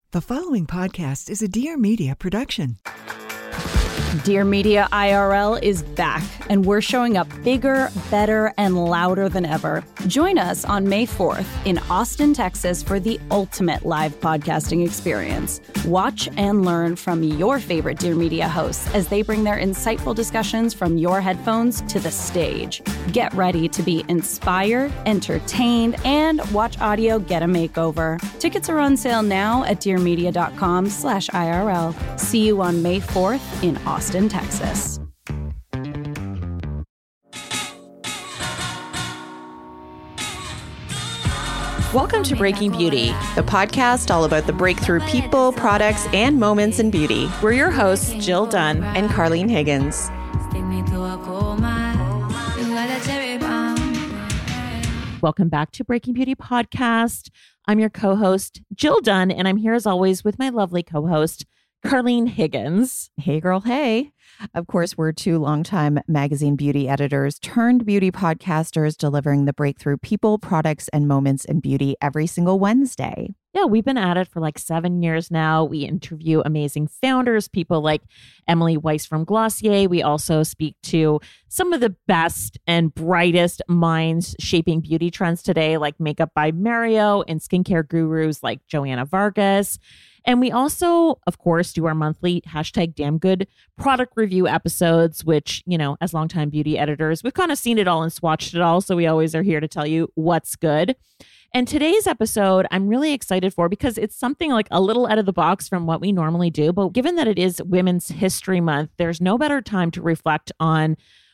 The following podcast is a Dear Media production. Dear Media IRL is back, and we're showing up bigger, better, and louder than ever. Join us on May 4th in Austin, Texas for the ultimate live podcasting experience. Watch and learn from your favorite Dear Media hosts as they bring their insightful discussions from your headphones to the stage. Get ready to be inspired, entertained, and watch audio get a makeover. Tickets are on sale now at dearmedia.com/IRL. See you on May 4th in Austin, Texas. Welcome to Breaking Beauty, the podcast all about the breakthrough people, products, and moments in beauty. We're your hosts, Jill Dunn and Carlene Higgins. Welcome back to Breaking Beauty Podcast. I'm your co-host, Jill Dunn, and I'm here as always with my lovely co-host, Carlene Higgins. Hey, girl. Hey. Of course, we're two longtime magazine beauty editors turned beauty podcasters delivering the breakthrough people, products, and moments in beauty every single Wednesday. Yeah, we've been at it for like 7 years now. We interview amazing founders, people like Emily Weiss from Glossier. We also speak to some of the best and brightest minds shaping beauty trends today, like Makeup by Mario and skincare gurus like Joanna Vargas. And we also, of course, do our monthly #DamnGood product review episodes, which, you know, as longtime beauty editors, we've kind of seen it all and swatched it all. So we always are here to tell you what's good. And today's episode, I'm really excited for because it's something like a little out of the box from what we normally do. But given that it is Women's History Month, there's no better time to reflect on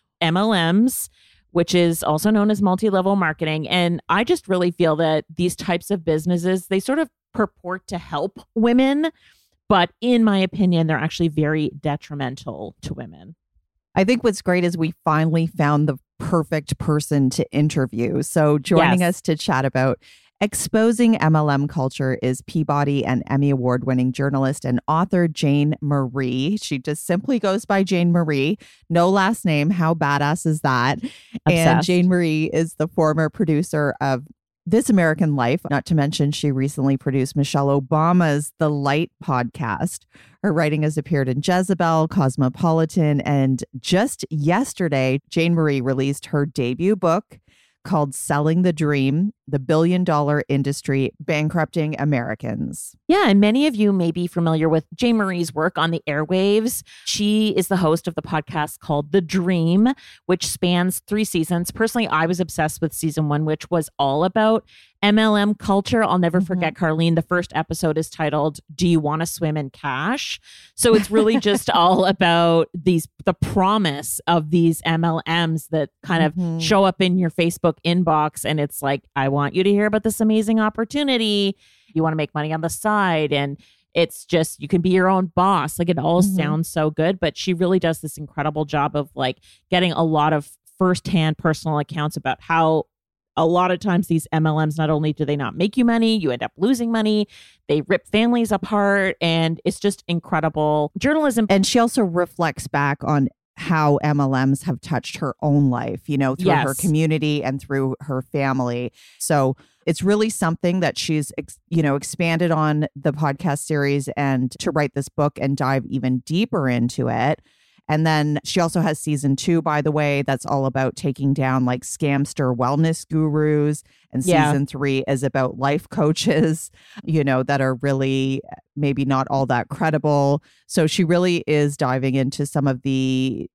MLMs, which is also known as multi-level marketing. And I just really feel that these types of businesses, they sort of purport to help women, but in my opinion, they're actually very detrimental to women. I think what's great is we finally found the perfect person to interview. So joining us to chat about exposing MLM culture is Peabody and Emmy Award-winning journalist and author Jane Marie. She just simply goes by Jane Marie. No last name. How badass is that? Obsessed. And Jane Marie is the former producer of This American Life, not to mention she recently produced Michelle Obama's The Light podcast. Her writing has appeared in Jezebel, Cosmopolitan, and just yesterday, Jane Marie released her debut book called Selling the Dream, the billion-dollar industry bankrupting Americans. Yeah, and many of you may be familiar with Jane Marie's work on the airwaves. She is the host of the podcast called The Dream, which spans 3 seasons. Personally, I was obsessed with season 1, which was all about MLM culture. I'll never forget, Carlene, the first episode is titled, Do You Want to Swim in Cash? So it's really just all about the promise of these MLMs that kind of show up in your Facebook inbox. And it's like, I want you to hear about this amazing opportunity. You want to make money on the side. And it's just, you can be your own boss. Like it all sounds so good, but she really does this incredible job of like getting a lot of firsthand personal accounts about how a lot of times these MLMs, not only do they not make you money, you end up losing money. They rip families apart, and it's just incredible journalism. And she also reflects back on how MLMs have touched her own life, you know, through her community and through her family. So it's really something that she's, expanded on the podcast series and to write this book and dive even deeper into it. And then she also has season 2, by the way, that's all about taking down like scamster wellness gurus. And season 3 is about life coaches, that are really maybe not all that credible. So she really is diving into some of the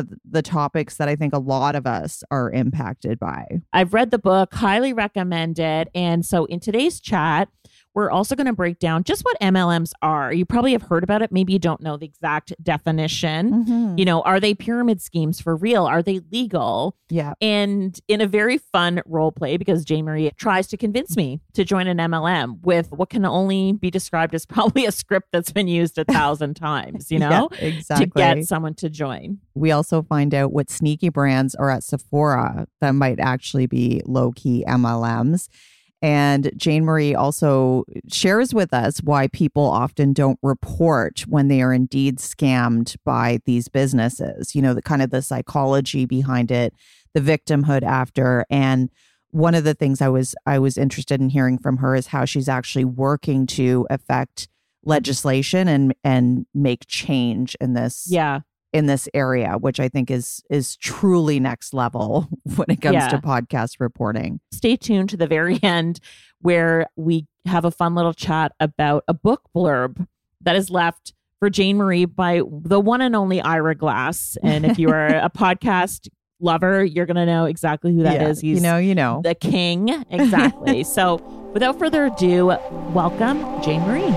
topics that I think a lot of us are impacted by. I've read the book, highly recommend it. And so in today's chat, we're also going to break down just what MLMs are. You probably have heard about it. Maybe you don't know the exact definition. Are they pyramid schemes for real? Are they legal? Yeah. And in a very fun role play, because Jane Marie tries to convince me to join an MLM with what can only be described as probably a script that's been used 1,000 times, Yeah, exactly. to get someone to join. We also find out what sneaky brands are at Sephora that might actually be low-key MLMs. And Jane Marie also shares with us why people often don't report when they are indeed scammed by these businesses, the kind of the psychology behind it, the victimhood after. And one of the things I was interested in hearing from her is how she's actually working to affect legislation and make change in this in this area, which I think is truly next level when it comes to podcast reporting. Stay tuned to the very end where we have a fun little chat about a book blurb that is left for Jane Marie by the one and only Ira Glass. And if you are a podcast lover, you're going to know exactly who that is. He's you know. The king. Exactly. So without further ado, welcome Jane Marie.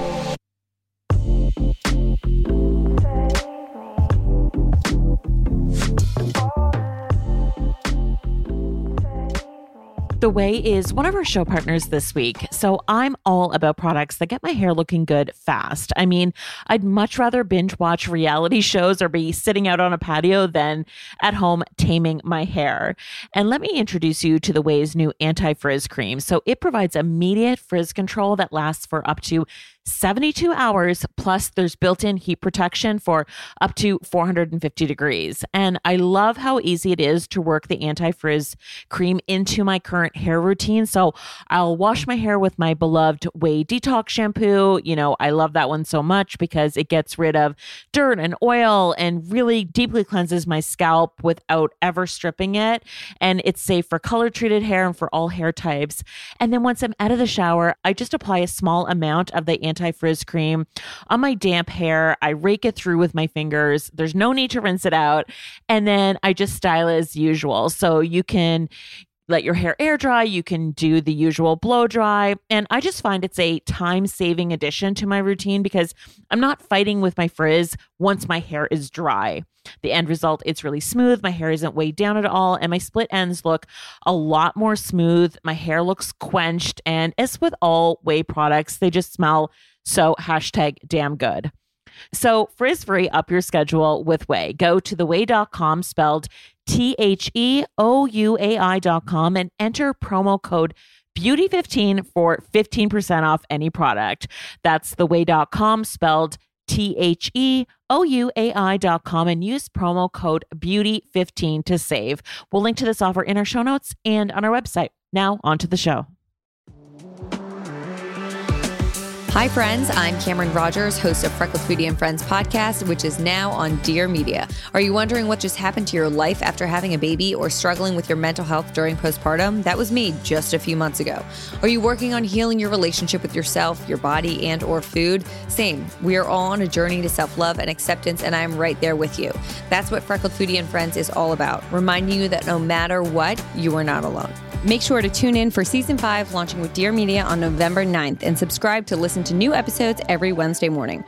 The Way is one of our show partners this week, so I'm all about products that get my hair looking good fast. I mean, I'd much rather binge watch reality shows or be sitting out on a patio than at home taming my hair. And let me introduce you to The Way's new anti-frizz cream. So it provides immediate frizz control that lasts for up to 72 hours, plus there's built-in heat protection for up to 450 degrees. And I love how easy it is to work the anti-frizz cream into my current hair routine. So I'll wash my hair with my beloved Way Detox shampoo. You know, I love that one so much because it gets rid of dirt and oil and really deeply cleanses my scalp without ever stripping it. And it's safe for color-treated hair and for all hair types. And then once I'm out of the shower, I just apply a small amount of the anti-frizz cream on my damp hair. I rake it through with my fingers. There's no need to rinse it out. And then I just style it as usual. So you can let your hair air dry. You can do the usual blow dry. And I just find it's a time-saving addition to my routine because I'm not fighting with my frizz once my hair is dry. The end result, it's really smooth. My hair isn't weighed down at all. And my split ends look a lot more smooth. My hair looks quenched. And as with all Way products, they just smell so #damn good. So frizz-free up your schedule with Way. Go to theway.com, spelled THEOUAI.com, and enter promo code BEAUTY15 for 15% off any product. That's theway.com, spelled THEOUAI.com, and use promo code BEAUTY15 to save. We'll link to this offer in our show notes and on our website. Now, on to the show. Hi, friends. I'm Cameron Rogers, host of Freckled Foodie and Friends podcast, which is now on Dear Media. Are you wondering what just happened to your life after having a baby or struggling with your mental health during postpartum? That was me just a few months ago. Are you working on healing your relationship with yourself, your body, and or food? Same. We are all on a journey to self-love and acceptance, and I'm right there with you. That's what Freckled Foodie and Friends is all about, reminding you that no matter what, you are not alone. Make sure to tune in for Season 5, launching with Dear Media on November 9th, and subscribe to listen to new episodes every Wednesday morning.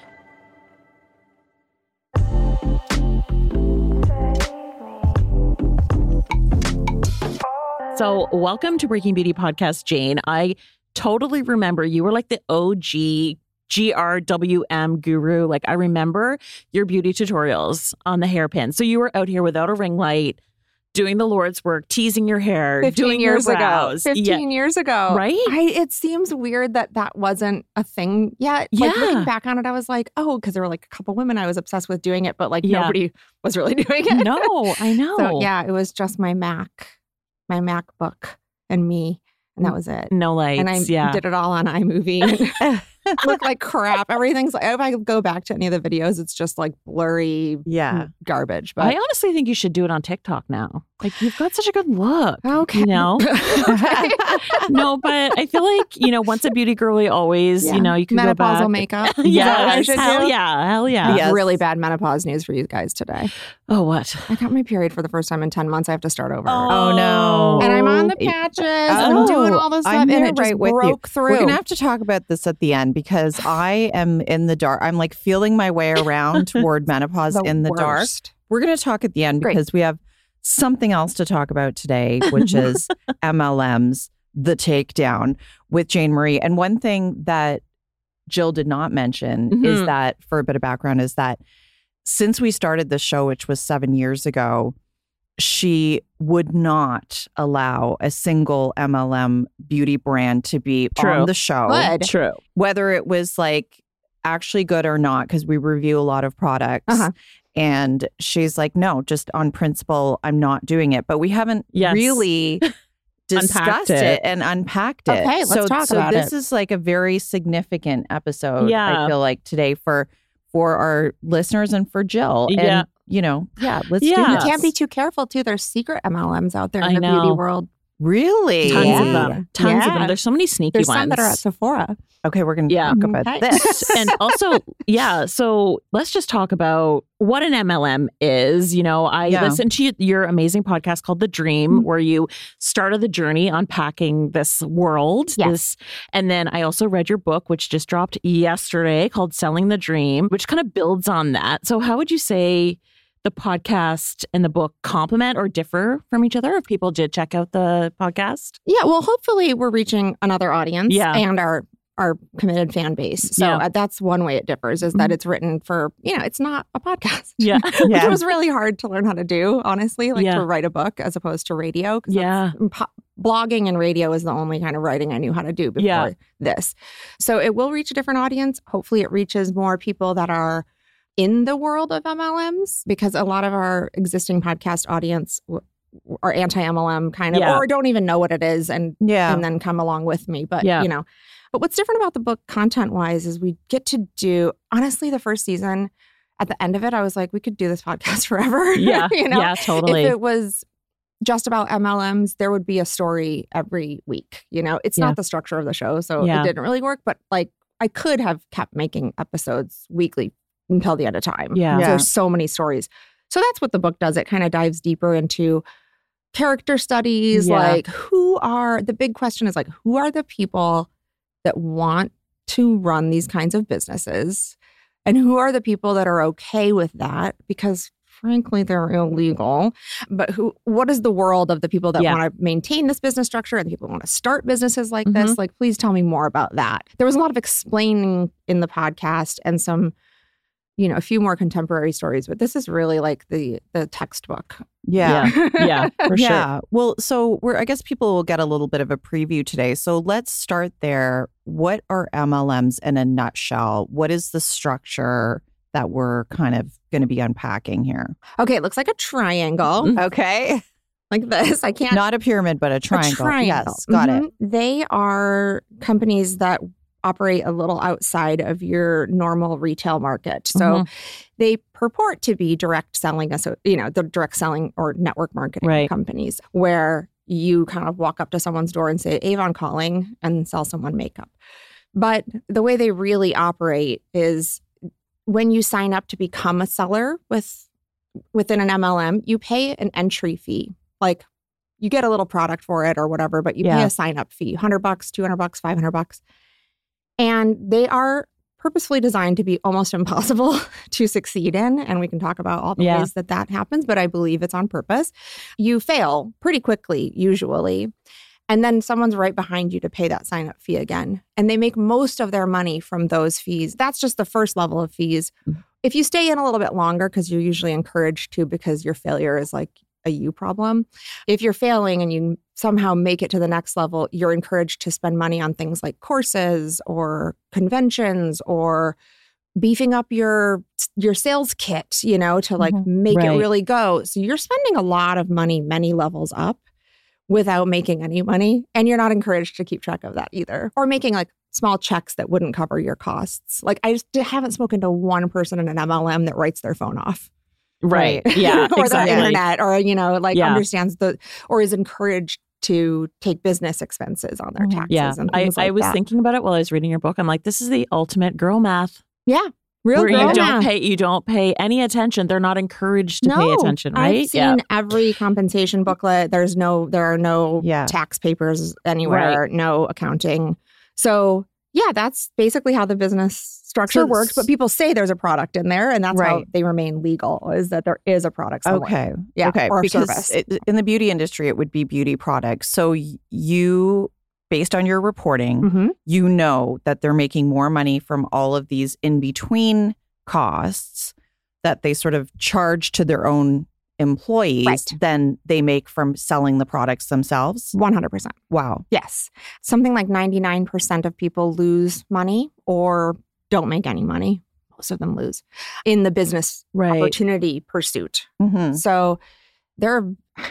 So welcome to Breaking Beauty Podcast, Jane. I totally remember you were like the OG GRWM guru. Like I remember your beauty tutorials on the hairpin. So you were out here without a ring light, doing the Lord's work, teasing your hair, 15 doing years your brows. ago. 15 years ago. Right? It seems weird that wasn't a thing yet. Yeah. Like looking back on it, I was like, oh, because there were like a couple women I was obsessed with doing it, but like nobody was really doing it. No, I know. So yeah, it was just my MacBook and me. And that was it. No lights. And I did it all on iMovie. Look like crap. Everything's like, if I go back to any of the videos, it's just like blurry garbage. But I honestly think you should do it on TikTok now. Like you've got such a good look. Okay. You know? No, but I feel like, once a beauty girly, always, you can go back. Menopausal makeup. Yes. Hell yeah. Yes. Really bad menopause news for you guys today. Oh, what? I got my period for the first time in 10 months. I have to start over. Oh no. And I'm on the patches. And I'm doing all this stuff. I'm And it just right with broke you. through. We're going to have to talk about this at the end because I am in the dark. I'm like feeling my way around toward menopause in the dark. We're going to talk at the end because we have something else to talk about today, which is MLMs, the takedown with Jane Marie. And one thing that Jill did not mention is that, for a bit of background, is that since we started this show, which was 7 years ago, she would not allow a single MLM beauty brand to be on the show. Good. True. Whether it was like actually good or not, because we review a lot of products. And she's like, no, just on principle, I'm not doing it. But we haven't really discussed it and unpacked it. Okay, let's talk about it. So this is like a very significant episode, I feel like, today for our listeners and for Jill. Yeah. And, let's do You this. can't be too careful, too. There's secret MLMs out there in the beauty world. Really? Tons of them. Tons of them. There's so many sneaky There's ones. some that are at Sephora. Okay, we're going to talk about this. And also, so let's just talk about what an MLM is. I listened to your amazing podcast called The Dream, where you started the journey unpacking this world. Yes. And then I also read your book, which just dropped yesterday, called Selling the Dream, which kind of builds on that. So how would you say the podcast and the book complement or differ from each other if people did check out the podcast? Yeah, well, hopefully we're reaching another audience and our committed fan base. So that's one way it differs, is that it's written for, it's not a podcast. Yeah. Which was really hard to learn how to do, honestly, to write a book as opposed to radio. Blogging and radio is the only kind of writing I knew how to do before this. So it will reach a different audience. Hopefully it reaches more people that are in the world of MLMs, because a lot of our existing podcast audience are anti-MLM kind of, or don't even know what it is and then come along with me. But, but what's different about the book content-wise is we get to do, honestly, the first season, at the end of it, I was like, we could do this podcast forever. Yeah, yeah, totally. If it was just about MLMs, there would be a story every week. It's not the structure of the show, so it didn't really work. But I could have kept making episodes weekly until the end of time. There's so many stories. So that's what the book does. It kind of dives deeper into character studies. The big question is who are the people that want to run these kinds of businesses? And who are the people that are okay with that? Because frankly, they're illegal. But what is the world of the people that want to maintain this business structure and the people that want to start businesses like this? Please tell me more about that. There was a lot of explaining in the podcast and some, a few more contemporary stories, but this is really like the textbook. Yeah, for sure. Well, so I guess people will get a little bit of a preview today. So let's start there. What are MLMs in a nutshell? What is the structure that we're kind of going to be unpacking here? Okay, it looks like a triangle. Okay. Like this. I can't. Not a pyramid, but a triangle. Yes, got it. They are companies that operate a little outside of your normal retail market. So they purport to be direct selling, the direct selling or network marketing companies, where you kind of walk up to someone's door and say, Avon calling, and sell someone makeup. But the way they really operate is when you sign up to become a seller within an MLM, you pay an entry fee. You get a little product for it or whatever, but you pay a sign-up fee, $100, $200, $500. And they are purposefully designed to be almost impossible to succeed in. And we can talk about all the ways that happens, but I believe it's on purpose. You fail pretty quickly, usually. And then someone's right behind you to pay that sign-up fee again. And they make most of their money from those fees. That's just the first level of fees. If you stay in a little bit longer, because you're usually encouraged to, because your failure is like a you problem. If you're failing and you somehow make it to the next level, you're encouraged to spend money on things like courses or conventions or beefing up your sales kit, to make it really go. So you're spending a lot of money, many levels up, without making any money. And you're not encouraged to keep track of that either. Or making small checks that wouldn't cover your costs. I just haven't spoken to one person in an MLM that writes their phone off. Right. Yeah. Or exactly. their internet, or, understands or is encouraged to take business expenses on their taxes and things I was thinking about it while I was reading your book. I'm like, this is the ultimate girl math. Yeah. Real where girl you don't pay any attention. They're not encouraged to pay attention, right? I've seen every compensation booklet. There are no tax papers anywhere, no accounting. So that's basically how the business structure works. But people say there's a product in there, and that's how they remain legal, is that there is a product somewhere. Okay. Yeah. Okay. Or because service. In the beauty industry, it would be beauty products. So you, based on your reporting, you know that they're making more money from all of these in-between costs that they sort of charge to their own employees than they make from selling the products themselves? 100%. Wow. Yes. Something like 99% of people lose money or don't make any money. Most of them lose in the business opportunity pursuit. So there are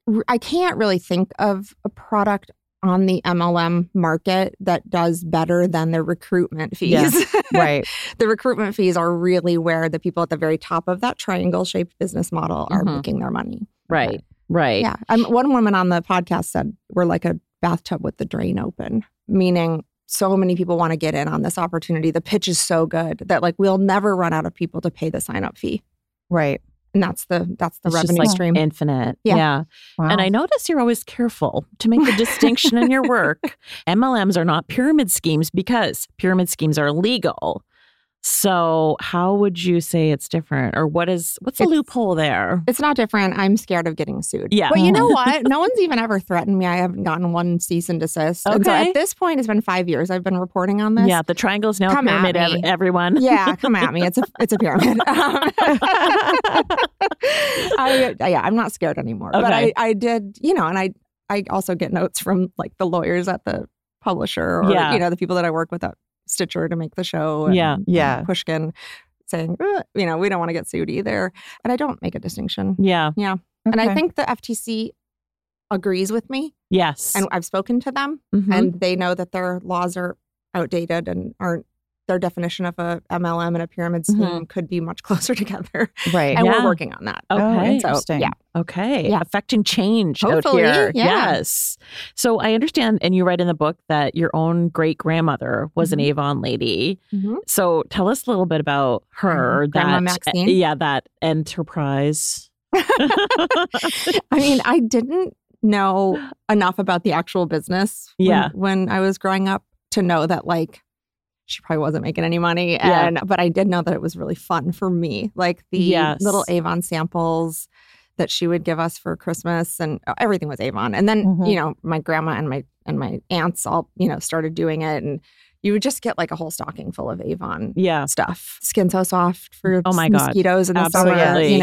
I can't really think of a product on the MLM market that does better than the recruitment fees. Yeah, right. The recruitment fees are really where the people at the very top of that triangle-shaped business model are making their money. Right. Right. Yeah. One woman on the podcast said we're like a bathtub with the drain open, meaning so many people want to get in on this opportunity. The pitch is so good that like we'll never run out of people to pay the sign-up fee. Right. And that's the It's revenue just like stream. infinite. Yeah. Wow. And I notice you're always careful to make the distinction in your work. MLMs are not pyramid schemes because pyramid schemes are legal. So how would you say it's different? Or what's the loophole there? It's not different. I'm scared of getting sued. Yeah. But you know what? No one's even ever threatened me. I haven't gotten one cease and desist. And so Okay. at this point, it's been 5 years I've been reporting on this. Yeah, the triangle is now Come at pyramid, me. everyone. Yeah, come at me. It's a pyramid. I'm not scared anymore. Okay. But I did, and I also get notes from like the lawyers at the publisher or, the people that I work with at Stitcher to make the show. And, Yeah. Pushkin saying, we don't want to get sued either. And I don't make a distinction. Yeah. Yeah. Okay. And I think the FTC agrees with me. Yes. And I've spoken to them Mhm. and they know that their laws are outdated and aren't, their definition of a MLM and a pyramid scheme could be much closer together. Right. And Yeah. we're working on that. Okay. Oh, interesting. yeah. Okay. Yeah. Affecting change Hopefully, out here. yeah. Yes. So I understand, and you write in the book that your own great grandmother was an Avon lady. Mhm. So tell us a little bit about her. Grandma Maxine? That enterprise. I mean, I didn't know enough about the actual business when I was growing up to know that like she probably wasn't making any money. But I did know that it was really fun for me. Like the little Avon samples that she would give us for Christmas and everything was Avon. And then, my grandma and my aunts all, started doing it. And you would just get like a whole stocking full of Avon stuff. Skin So Soft for mosquitoes in the summer,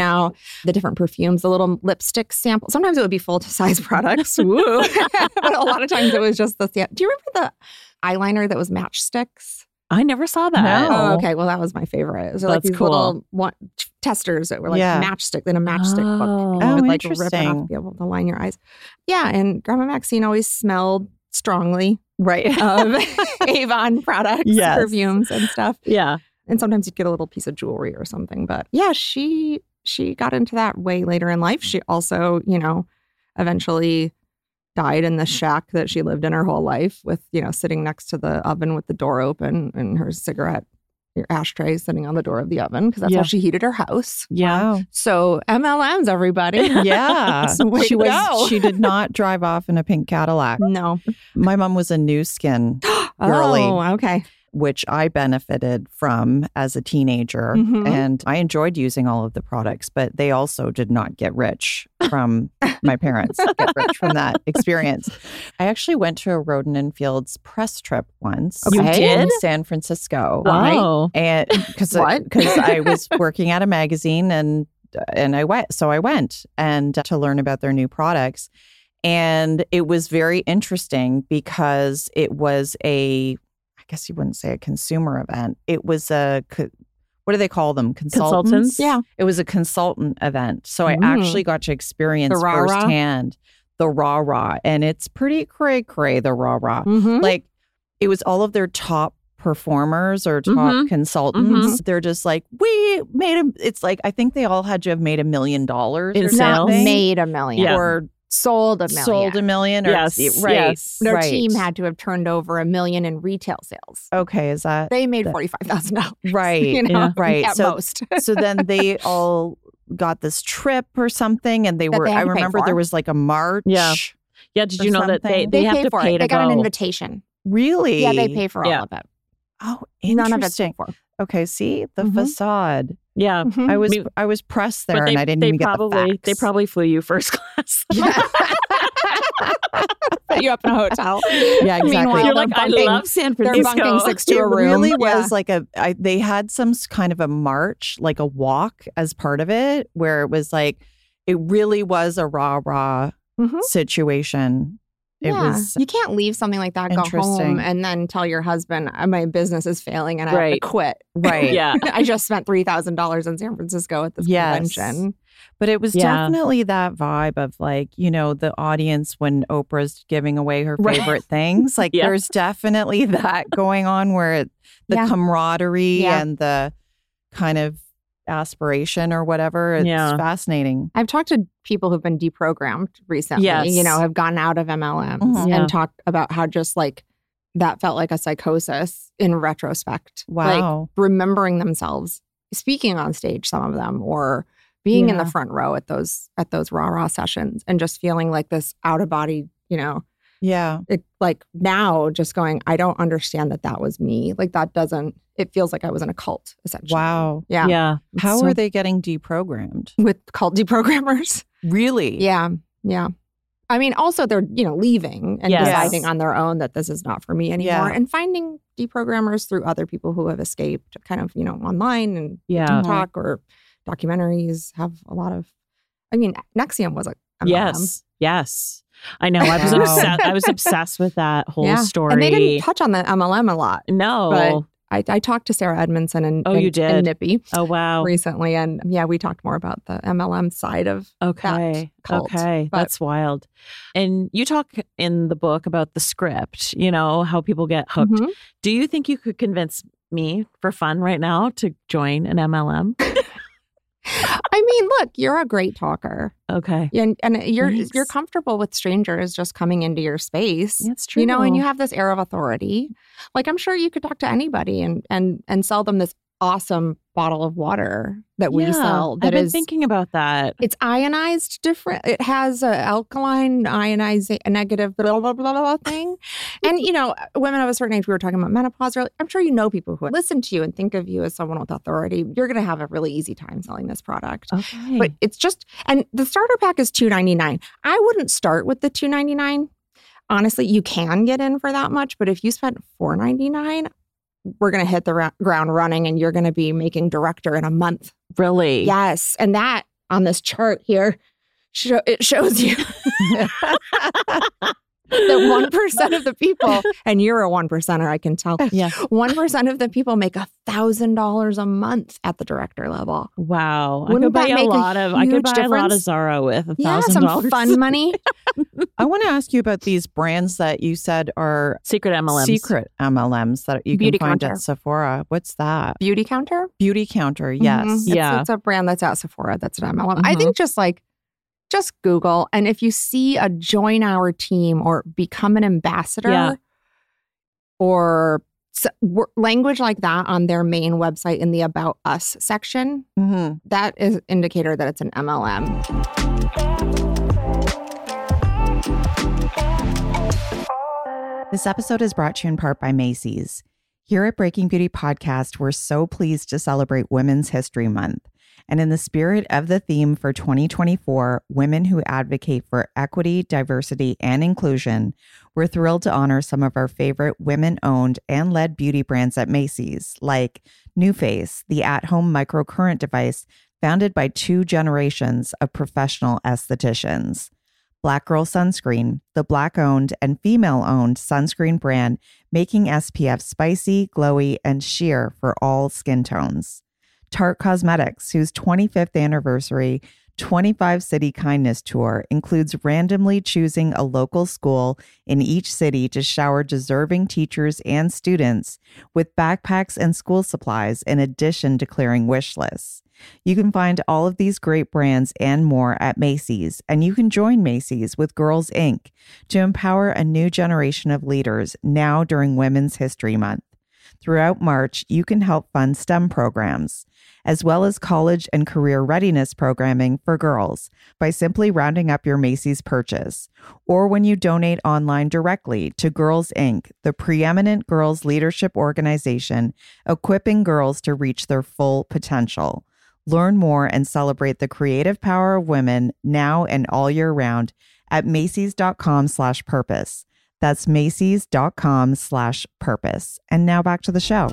the different perfumes, the little lipstick sample. Sometimes it would be full-size products. Woo. But a lot of times it was just the... Do you remember the eyeliner that was matchsticks? I never saw that. No. Oh, okay. Well, that was my favorite. It was like That's these cool. little testers that were like matchstick in a matchstick book. Oh, You would like rip it interesting. off to be able to line your eyes. Yeah, and Grandma Maxine always smelled strongly Right. of Avon products, Yes. perfumes and stuff. Yeah. And sometimes you'd get a little piece of jewelry or something. But yeah, she got into that way later in life. She also, eventually died in the shack that she lived in her whole life with, sitting next to the oven with the door open and her cigarette, your ashtray sitting on the door of the oven because that's how she heated her house. Yeah. Wow. So MLMs, everybody. Yeah. Way to go. She did not drive off in a pink Cadillac. No. My mom was a new skin girly, Oh, okay. which I benefited from as a teenager. Mhm. And I enjoyed using all of the products, but they also did not get rich from my parents, get rich from that experience. I actually went to a Roden & Fields press trip once. You did? In San Francisco. Wow. And because What? I was working at a magazine and I went and to learn about their new products. And it was very interesting because it was I guess you wouldn't say a consumer event. It was what do they call them? Consultants? Yeah. It was a consultant event. So I actually got to experience The rah-rah? firsthand the rah-rah. And it's pretty cray-cray, the rah-rah. Mhm. Like it was all of their top performers or top consultants. They're just like, we made it's like, I think they all had to have made $1 million In or sales? Not something. made $1 million. Yeah. Or Sold $1 million. sold $1 million. Or, Yes, Right. yes. Their right. team had to have turned over $1 million in retail sales. Okay, is that They made $45,000. right? Right. At So most. so then they all got this trip or something, and they That were. they had I to pay remember for. there was like a march. Yeah. Yeah. Did Or you know that something. they have pay to for pay it. to They got go? an invitation. Really? Yeah, they pay for all Yeah. of it. Oh, None of it's interesting. paid for. Okay, see the Mhm. facade. Yeah. Mhm. I was pressed there, But they, and I didn't they even probably, get the facts. They probably flew you first class. Put you up in a hotel. Yeah, exactly. Meanwhile, You're they're like, I bunking- love San They're Francisco. bunking 6 to It a room. really Yeah. was like they had some kind of a march, like a walk as part of it, where it was like, it really was a rah-rah Mhm. situation. It Yeah. was You can't leave something like that, go home, interesting. and then tell your husband, my business is failing and I have Right. to quit. right. Yeah. I just spent $3,000 in San Francisco at this Yes. convention. But it was definitely that vibe of like, you know, the audience when Oprah's giving away her favorite things. Like there's definitely that going on where the camaraderie and the kind of aspiration or whatever. It's fascinating. I've talked to people who've been deprogrammed recently, you know, have gotten out of MLMs and talked about how just like that felt like a psychosis in retrospect. Wow. Like remembering themselves speaking on stage, some of them, or being in the front row at those rah-rah sessions and just feeling like this out of body, you know. Yeah. Like now just going, I don't understand that was me. Like that doesn't, it feels like I was in a cult essentially. Wow. Yeah. Yeah. How are they getting deprogrammed? With cult deprogrammers. Really? Yeah. Yeah. I mean, also they're, you know, leaving and deciding on their own that this is not for me anymore and finding deprogrammers through other people who have escaped kind of, you know, online and TikTok or documentaries have a lot of, I mean, NXIVM was a MLM. Yes. I know. I was obsessed. I was obsessed with that whole story. And they didn't touch on the MLM a lot. No. But I talked to Sarah Edmondson and Nippy. Oh, wow. Recently. And we talked more about the MLM side of that cult. Okay. That's wild. And you talk in the book about the script, you know, how people get hooked. Mm-hmm. Do you think you could convince me for fun right now to join an MLM? I mean, look, you're a great talker. Okay. And you're comfortable with strangers just coming into your space. That's true. You know, and you have this air of authority. Like, I'm sure you could talk to anybody and sell them this awesome bottle of water that we sell. I've been thinking about that. It's ionized different. It has an alkaline, ionized, negative, blah, blah, blah, blah thing. And, you know, women of a certain age, we were talking about menopause earlier. I'm sure you know people who listen to you and think of you as someone with authority. You're going to have a really easy time selling this product. Okay. But it's just, and the starter pack is $2.99. I wouldn't start with the $2.99. Honestly, you can get in for that much. But if you spent $4.99, we're going to hit the ground running and you're going to be making director in a month. Really? Yes. And that on this chart here, it shows you that 1% of the people, and you're a 1%er, I can tell. Yeah. 1% of the people make $1,000 a month at the director level. Wow. Wouldn't I could buy that make I could buy a lot of Zara with $1,000. Yeah, some fun money. I want to ask you about these brands that you said are secret MLMs that you Beauty can find Counter. at Sephora. What's that? Beauty Counter? Beauty Counter, yes. Mm-hmm. It's a brand that's at Sephora. That's an MLM. Mm-hmm. I think just Google. And if you see a join our team or become an ambassador or language like that on their main website in the About Us section, that is an indicator that it's an MLM. This episode is brought to you in part by Macy's. Here at Breaking Beauty Podcast, we're so pleased to celebrate Women's History Month. And in the spirit of the theme for 2024, Women Who Advocate for Equity, Diversity, and Inclusion, we're thrilled to honor some of our favorite women-owned and led beauty brands at Macy's, like NuFace, the at-home microcurrent device founded by 2 generations of professional estheticians. Black Girl Sunscreen, the Black-owned and female-owned sunscreen brand making SPF spicy, glowy, and sheer for all skin tones. Tarte Cosmetics, whose 25th anniversary 25 City Kindness Tour includes randomly choosing a local school in each city to shower deserving teachers and students with backpacks and school supplies in addition to clearing wish lists. You can find all of these great brands and more at Macy's, and you can join Macy's with Girls Inc. to empower a new generation of leaders now during Women's History Month. Throughout March, you can help fund STEM programs, as well as college and career readiness programming for girls by simply rounding up your Macy's purchase, or when you donate online directly to Girls Inc., the preeminent girls leadership organization equipping girls to reach their full potential. Learn more and celebrate the creative power of women now and all year round at Macys.com/purpose. That's Macys.com/purpose. And now back to the show.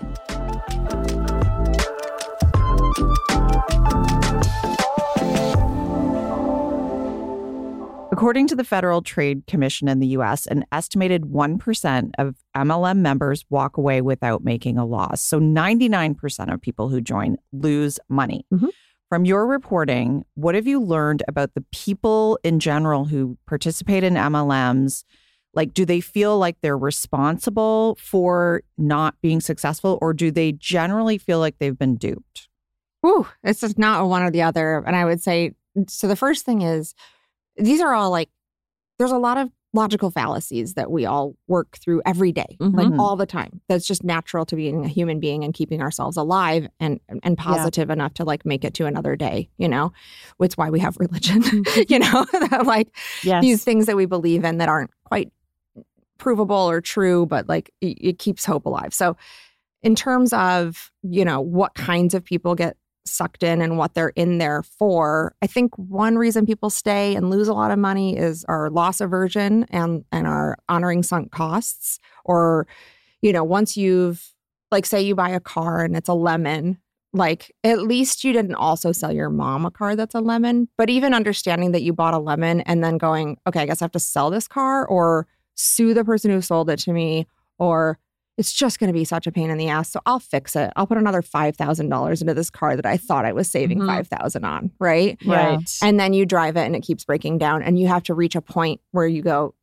According to the Federal Trade Commission in the U.S., an estimated 1% of MLM members walk away without making a loss. So 99% of people who join lose money. Mm-hmm. From your reporting, what have you learned about the people in general who participate in MLMs? Like, do they feel like they're responsible for not being successful, or do they generally feel like they've been duped? Ooh, it's just not one or the other. And I would say, so the first thing is, these are all like, there's a lot of logical fallacies that we all work through every day, like all the time. That's just natural to being a human being and keeping ourselves alive and positive enough to like make it to another day, you know? It's why we have religion, you know? Like these things that we believe in that aren't quite provable or true, but like it keeps hope alive. So in terms of, you know, what kinds of people get sucked in and what they're in there for, I think one reason people stay and lose a lot of money is our loss aversion and our honoring sunk costs. Or, you know, once you've, like, say you buy a car and it's a lemon, like, at least you didn't also sell your mom a car that's a lemon. But even understanding that you bought a lemon and then going, okay, I guess I have to sell this car or sue the person who sold it to me, or it's just going to be such a pain in the ass. So I'll fix it. I'll put another $5,000 into this car that I thought I was saving $5,000 on. Right. Right. And then you drive it and it keeps breaking down. And you have to reach a point where you go,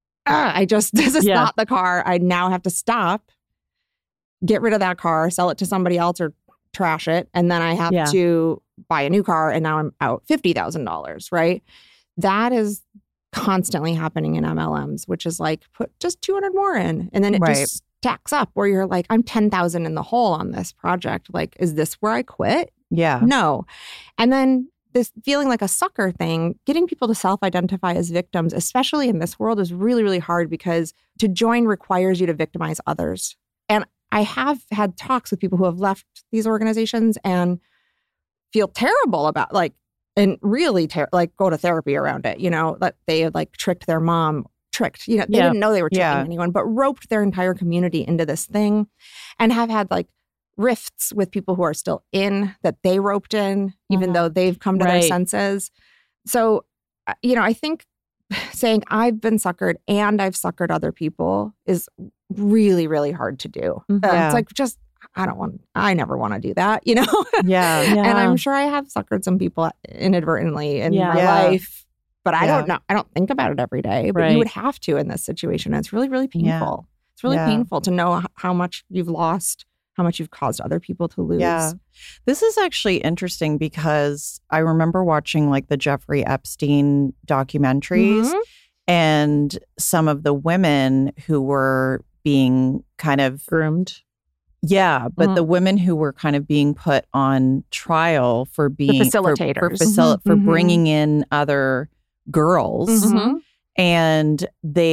this is not the car. I now have to stop, get rid of that car, sell it to somebody else or trash it. And then I have to buy a new car. And now I'm out $50,000. Right. That is constantly happening in MLMs, which is like, put just 200 more in. And then it just stacks up where you're like, I'm 10,000 in the hole on this project. Like, is this where I quit? Yeah. No. And then this feeling like a sucker thing, getting people to self-identify as victims, especially in this world, is really, really hard because to join requires you to victimize others. And I have had talks with people who have left these organizations and feel terrible about and really go to therapy around it, you know, that they had like tricked their mom. You know, they didn't know they were tricking anyone, but roped their entire community into this thing and have had like rifts with people who are still in that they roped in, even though they've come to their senses. So, you know, I think saying I've been suckered and I've suckered other people is really, really hard to do. It's like, just, I never want to do that, you know? And I'm sure I have suckered some people inadvertently in my life. But I don't know. I don't think about it every day. But you would have to in this situation. It's really, really painful. It's really painful to know how much you've lost, how much you've caused other people to lose. Yeah. This is actually interesting because I remember watching like the Jeffrey Epstein documentaries and some of the women who were being kind of groomed. Yeah, but the women who were kind of being put on trial for being the facilitators, for bringing in other girls and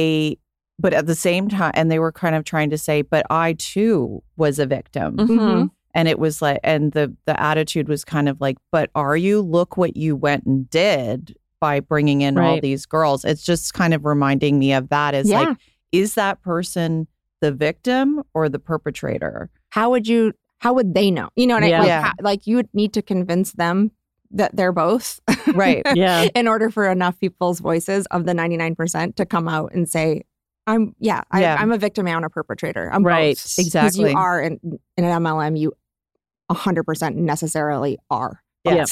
but at the same time, and they were kind of trying to say, but I too was a victim. And it was like, and the attitude was kind of like, but are you? Look what you went and did by bringing in all these girls. It's just kind of reminding me of that is like, is that person the victim or the perpetrator? How would they know? You know what I mean? Like you would need to convince them that they're both. Right. In order for enough people's voices of the 99% to come out and say, I'm a victim and a perpetrator. I'm both. Exactly. Because you are in an MLM, you 100% necessarily are. Yeah.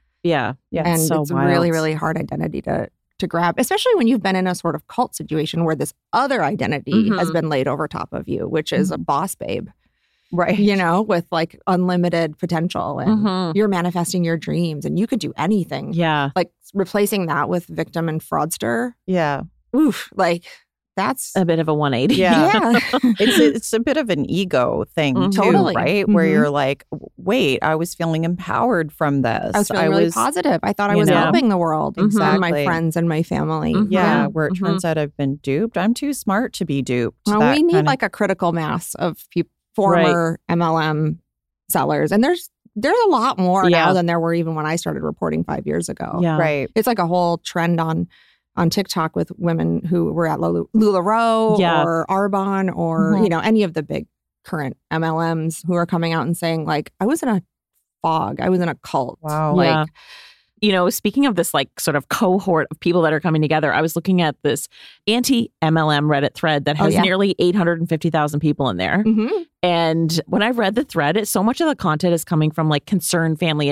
And so it's a wild. really, really hard identity to grab, especially when you've been in a sort of cult situation where this other identity has been laid over top of you, which is a boss babe. Right. You know, with like unlimited potential and you're manifesting your dreams and you could do anything. Yeah. Like replacing that with victim and fraudster. Yeah. Oof. Like that's a bit of a 180. Yeah. It's a bit of an ego thing too, Totally. right? Where you're like, wait, I was feeling empowered from this. I was feeling really positive. I thought I was helping the world and my friends and my family. Yeah. Where it turns out I've been duped. I'm too smart to be duped. Well, we need like a critical mass of former MLM sellers. And there's a lot more now than there were even when I started reporting 5 years ago. Yeah. Right. It's like a whole trend on TikTok with women who were at LuLaRoe or Arbonne or, you know, any of the big current MLMs who are coming out and saying like, I was in a fog. I was in a cult. Wow. Like, you know, speaking of this like sort of cohort of people that are coming together, I was looking at this anti-MLM Reddit thread that has nearly 850,000 people in there. And when I read the thread, so much of the content is coming from like concerned family and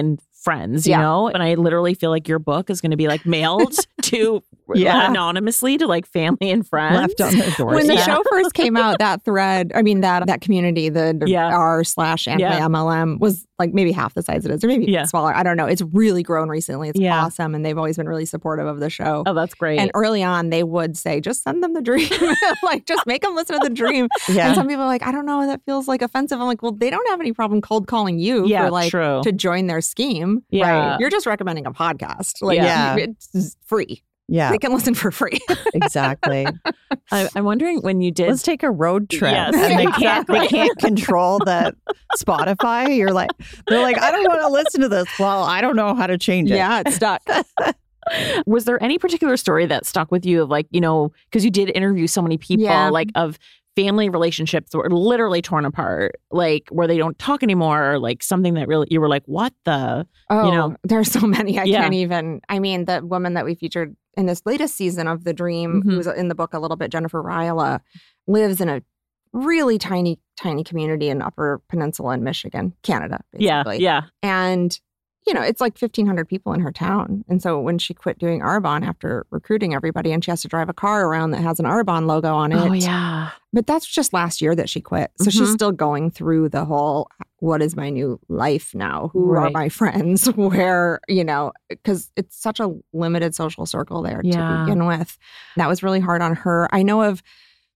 friends, you know? And I literally feel like your book is going to be like mailed to anonymously to like family and friends. Left on their doors. When the show first came out, that thread, I mean, that community, the r/anti-MLM was like maybe half the size it is, or maybe smaller. I don't know. It's really grown recently. It's awesome. And they've always been really supportive of the show. Oh, that's great. And early on, they would say, just send them the dream. Like, just make them listen to the dream. And some people are like, I don't know, that feels like offensive. I'm like, well, they don't have any problem cold calling you for like to join their scheme. Yeah. Right? You're just recommending a podcast. Like, it's free. Yeah. They can listen for free. Exactly. I'm wondering when you did. Let's take a road trip. Yes, and they can't control the Spotify. They're like, I don't want to listen to this. Well, I don't know how to change it. Yeah, it's stuck. Was there any particular story that stuck with you of like, you know, because you did interview so many people, like of family relationships that were literally torn apart, like where they don't talk anymore, or like something that really, you were like, what the, you know? There's so many. I can't even, I mean, the woman that we featured in this latest season of The Dream, who was in the book a little bit, Jennifer Ryla, lives in a really tiny community in Upper Peninsula in Michigan, Canada, basically. Yeah. And, you know, it's like 1,500 people in her town. And so when she quit doing Arbonne after recruiting everybody, and she has to drive a car around that has an Arbonne logo on it. Oh, yeah. But that's just last year that she quit. So she's still going through the whole, what is my new life now? Who are my friends? Where, you know, because it's such a limited social circle there to begin with. That was really hard on her. I know of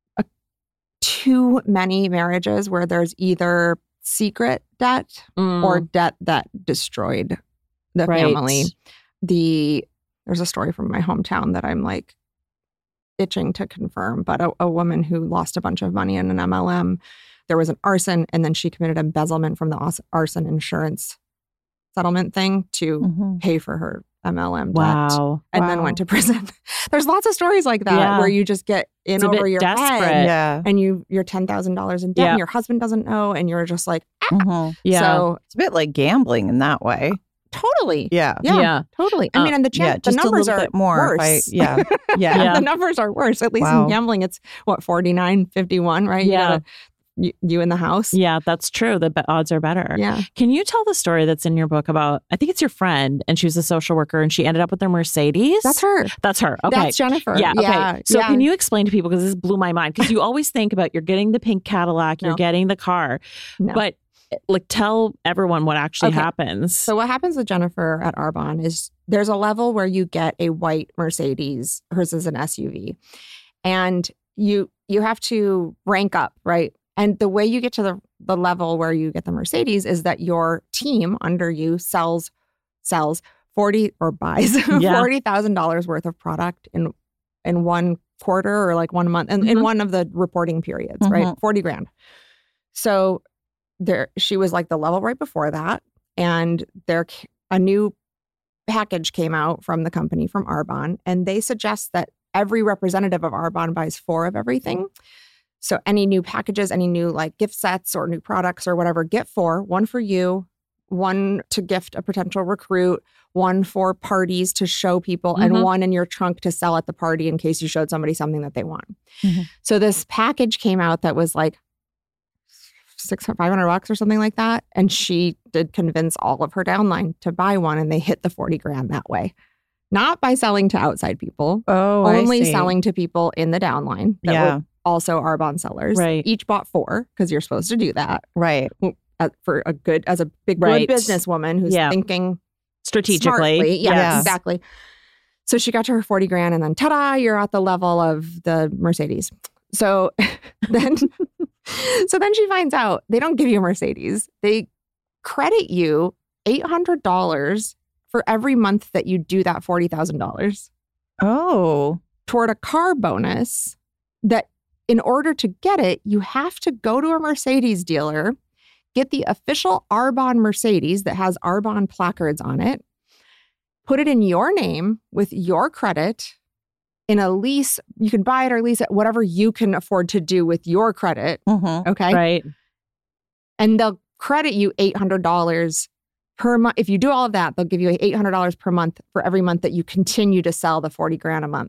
too many marriages where there's either secret debt or debt that destroyed the family. There's a story from my hometown that I'm like itching to confirm, but a woman who lost a bunch of money in an MLM, there was an arson, and then she committed embezzlement from the arson insurance settlement thing to pay for her MLM debt, and then went to prison. There's lots of stories like that where you just get in over your head, and you're $10,000 in debt, and your husband doesn't know, and you're just like, so it's a bit like gambling in that way. Totally. Yeah. Totally. I mean, and the numbers are worse. The numbers are worse. At least in gambling, it's what, 49, 51, right? You in the house. Yeah, that's true. The odds are better. Yeah. Can you tell the story that's in your book about, I think it's your friend, and she was a social worker, and she ended up with a Mercedes? That's her. That's her. Okay. That's Jennifer. Yeah. Okay. So can you explain to people, because this blew my mind, because you always think about you're getting the pink Cadillac, you're getting the car, but like tell everyone what actually happens. So what happens with Jennifer at Arbonne is there's a level where you get a white Mercedes. Hers is an SUV. And you have to rank up, right? And the way you get to the level where you get the Mercedes is that your team under you sells 40 or buys $40,000 worth of product in 1 quarter or like 1 month, and in one of the reporting periods, right? 40 grand. So she was like the level right before that, and a new package came out from the company, from Arbonne, and they suggest that every representative of Arbonne buys 4 of everything. So any new packages, any new like gift sets or new products or whatever, get 4, 1 for you, 1 to gift a potential recruit, 1 for parties to show people, and 1 in your trunk to sell at the party in case you showed somebody something that they want. So this package came out that was like $500 or something like that. And she did convince all of her downline to buy one, and they hit the 40 grand that way. Not by selling to outside people. Only selling to people in the downline that were also Arbonne sellers. Right. Each bought 4 because you're supposed to do that. Right. For as a big good businesswoman who's thinking strategically. Smartly. Yeah, exactly. So she got to her 40 grand, and then ta-da, you're at the level of the Mercedes. So then she finds out they don't give you a Mercedes. They credit you $800 for every month that you do that $40,000. Oh. Toward a car bonus that in order to get it, you have to go to a Mercedes dealer, get the official Arbonne Mercedes that has Arbonne placards on it, put it in your name with your credit in a lease. You can buy it or lease it, whatever you can afford to do with your credit. Okay. Right. And they'll credit you $800 per month. If you do all of that, they'll give you $800 per month for every month that you continue to sell the 40 grand a month.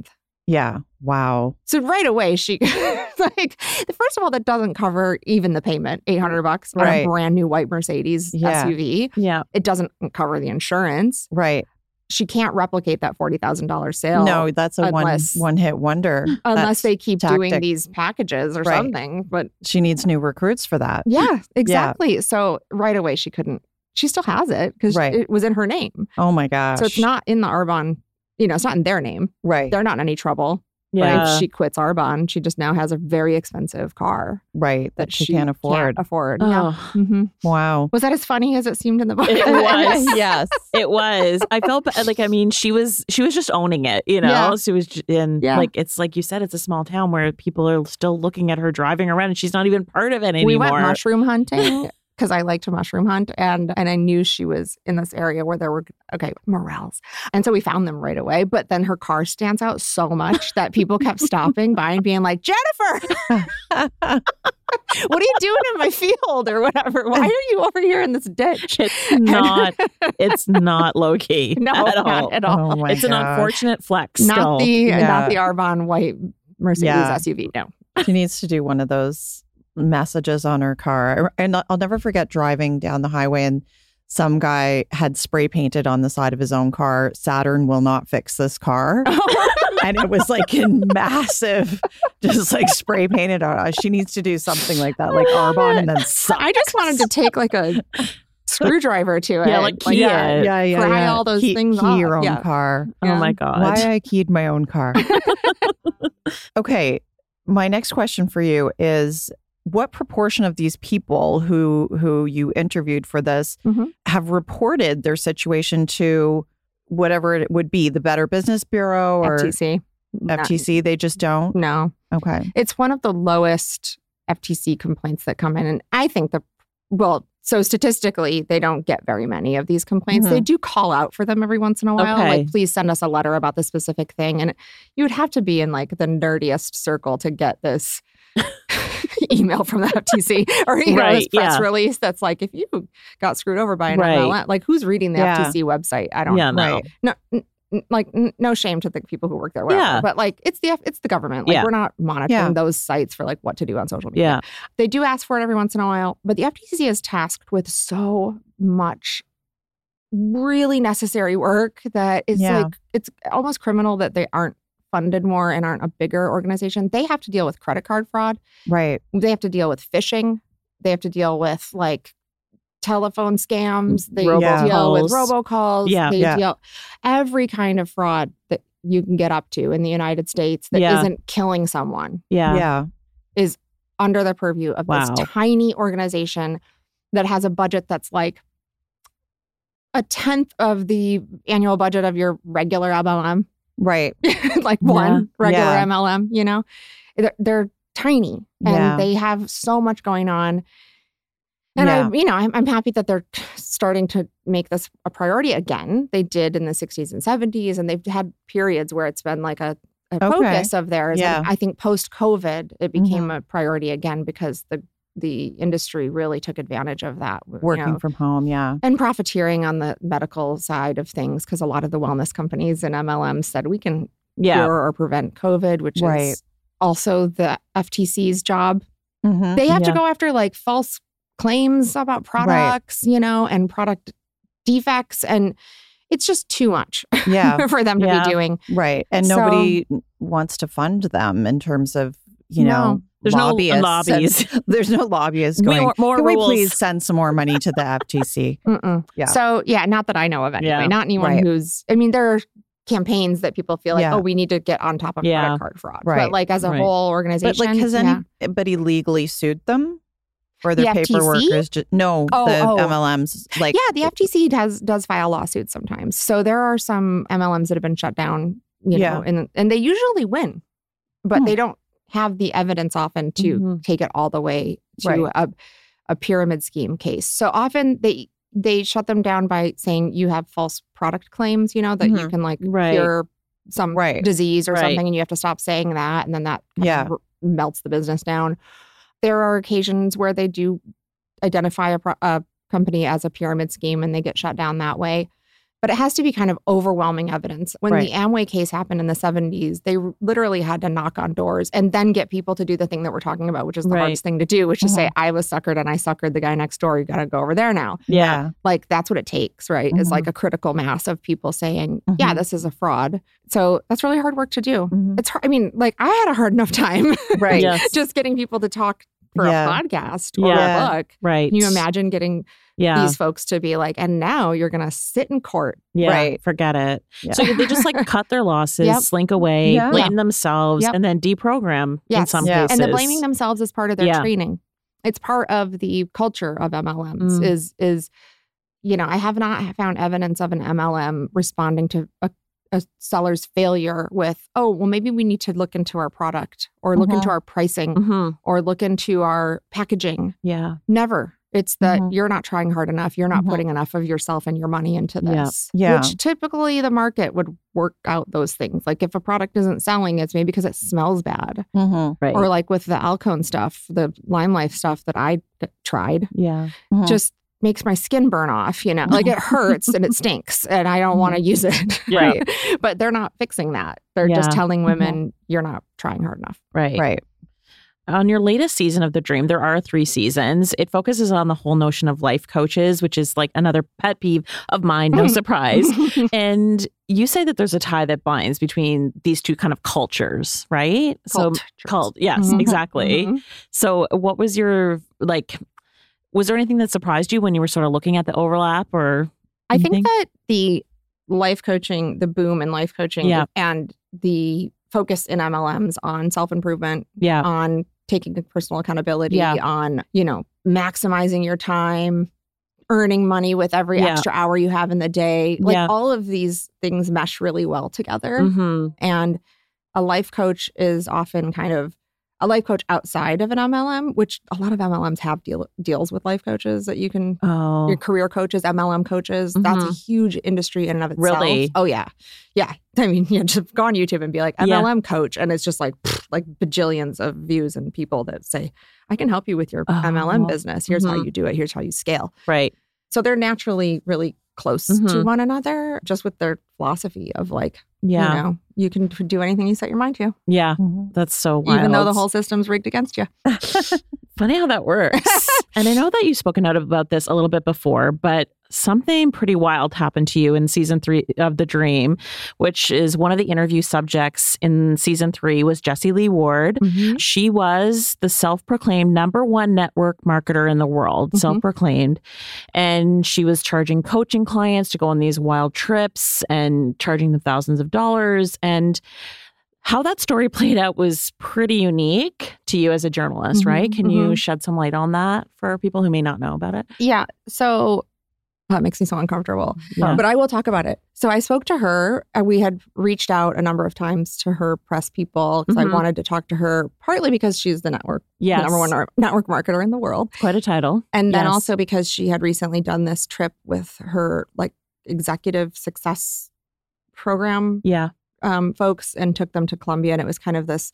Yeah. Wow. So right away, she like, first of all, that doesn't cover even the payment, $800 on a brand new white Mercedes SUV. Yeah. It doesn't cover the insurance. Right. She can't replicate that $40,000 sale. No, that's a one hit wonder. Unless they keep doing these packages or something. But she needs new recruits for that. Yeah, exactly. Yeah. So right away, she couldn't. She still has it because it was in her name. Oh my gosh. So it's not in the Arbonne. It's not in their name. Right. They're not in any trouble. Yeah. But if she quits Arbonne, she just now has a very expensive car. Right. That she can't afford. Yeah. Mm-hmm. Wow. Was that as funny as it seemed in the book? It was. Yes. It was. I felt like, I mean, she was just owning it, Yeah. She was like, it's like you said, it's a small town where people are still looking at her driving around and she's not even part of it anymore. We went mushroom hunting. Because I like to mushroom hunt, and I knew she was in this area where there were morels, and so we found them right away. But then her car stands out so much that people kept stopping by and being like, "Jennifer, what are you doing in my field or whatever? Why are you over here in this ditch?" It's not low key. No, at all. Not at all. Oh it's an unfortunate flex. Not the Arbonne white Mercedes SUV. No, she needs to do one of those messages on her car. And I'll never forget driving down the highway and some guy had spray painted on the side of his own car, "Saturn will not fix this car." And it was like in massive, just like spray painted on. She needs to do something like that, like Arbonne, and then I just wanted to take like a screwdriver to it. Yeah, like key it. Pry all those things key off. your own car. Oh my God. Why I keyed my own car. Okay. My next question for you is, what proportion of these people who you interviewed for this have reported their situation to whatever it would be, the Better Business Bureau or FTC? FTC, they just don't? No. Okay. It's one of the lowest FTC complaints that come in. And I think so statistically, they don't get very many of these complaints. They do call out for them every once in a while. Okay. Like, please send us a letter about this specific thing. And you would have to be in like the nerdiest circle to get this email from the FTC or this press release that's like, if you got screwed over by an MLM, like who's reading the FTC website? I don't know. No shame to the people who work there, whatever. But like it's the government. Like we're not monitoring those sites for like what to do on social media. Yeah. They do ask for it every once in a while, but the FTC is tasked with so much really necessary work that is like it's almost criminal that they aren't funded more and aren't a bigger organization. They have to deal with credit card fraud. Right. They have to deal with phishing. They have to deal with like telephone scams. They deal with robocalls. They deal every kind of fraud that you can get up to in the United States that isn't killing someone. Is under the purview of this tiny organization that has a budget that's like a tenth of the annual budget of your regular MLM. Right. Like one regular MLM, they're tiny and they have so much going on. And I'm happy that they're starting to make this a priority again. They did in the 60s and 70s, and they've had periods where it's been like a focus of theirs. And I think post-COVID, it became a priority again because the industry really took advantage of that. Working from home, and profiteering on the medical side of things, because a lot of the wellness companies and MLMs said we can cure or prevent COVID, which is also the FTC's job. They have to go after like false claims about products, and product defects, and it's just too much for them to be doing. Right. And nobody wants to fund them in terms of, there's lobbyists. No lobbies. There's no lobbyists going, more can rules. we please send some more money to the FTC? So, not that I know of anyway. Not anyone who's, there are campaigns that people feel like, we need to get on top of credit card fraud. Right. But like as a whole organization. But like, has anybody legally sued them? Or the paper workers? MLMs. Like, the FTC does file lawsuits sometimes. So there are some MLMs that have been shut down, and they usually win, but they don't have the evidence often to take it all the way to a pyramid scheme case. So often they shut them down by saying you have false product claims, that you can like cure some disease or something, and you have to stop saying that, and then that kind of melts the business down. There are occasions where they do identify a company as a pyramid scheme and they get shut down that way. But it has to be kind of overwhelming evidence. When the Amway case happened in the 70s, they literally had to knock on doors and then get people to do the thing that we're talking about, which is the hardest thing to do, which is say, I was suckered and I suckered the guy next door. You got to go over there now. Yeah. Like, that's what it takes, right? It's like a critical mass of people saying, yeah, this is a fraud. So that's really hard work to do. It's hard. I mean, like, I had a hard enough time just getting people to talk for a podcast or a book. Right. Can you imagine getting these folks to be like, and now you're going to sit in court. Right. Forget it. Yeah. So they just like cut their losses, slink away, blame themselves, and then deprogram in some cases. And the blaming themselves is part of their training. It's part of the culture of MLMs is, you know, I have not found evidence of an MLM responding to a seller's failure with, oh, well, maybe we need to look into our product or look into our pricing or look into our packaging. Yeah. Never. It's that you're not trying hard enough. You're not putting enough of yourself and your money into this. Yeah. Which typically the market would work out those things. Like if a product isn't selling, it's maybe because it smells bad. Right. Or like with the Alcone stuff, the Lime Life stuff that I tried. Yeah. Just makes my skin burn off, you know, like it hurts and it stinks and I don't want to use it. Right. But they're not fixing that. They're just telling women, you're not trying hard enough. Right. On your latest season of The Dream, there are 3 seasons. It focuses on the whole notion of life coaches, which is like another pet peeve of mine, no surprise. And you say that there's a tie that binds between these two kind of cultures, right? Yes, exactly. So what was your, like, was there anything that surprised you when you were sort of looking at the overlap or anything? I think that the life coaching, the boom in life coaching and the focus in MLMs on self-improvement, on taking personal accountability, on, you know, maximizing your time, earning money with every extra hour you have in the day. Like all of these things mesh really well together. And a life coach is often kind of a life coach outside of an MLM, which a lot of MLMs have deals with life coaches that you can, your career coaches, MLM coaches. That's a huge industry in and of itself. Really? Oh, yeah. Yeah. I mean, you just go on YouTube and be like, MLM coach. And it's just like bajillions of views and people that say, I can help you with your MLM business. Here's how you do it. Here's how you scale. Right. So they're naturally really close to one another, just with their philosophy of like, you know, you can do anything you set your mind to. Yeah. That's so wild. Even though the whole system's rigged against you. Funny how that works. And I know that you've spoken out about this a little bit before, but something pretty wild happened to you in season 3 of The Dream, which is one of the interview subjects in season 3 was Jessie Lee Ward. She was the self-proclaimed #1 network marketer in the world, self-proclaimed. And she was charging coaching clients to go on these wild trips and charging them thousands of dollars. And how that story played out was pretty unique to you as a journalist, right? Can you shed some light on that for people who may not know about it? Yeah. So that makes me so uncomfortable. But I will talk about it. So I spoke to her. We had reached out a number of times to her press people because I wanted to talk to her, partly because she's the network, #1 network marketer in the world. Quite a title. And then also because she had recently done this trip with her like executive success program folks and took them to Colombia. And it was kind of this,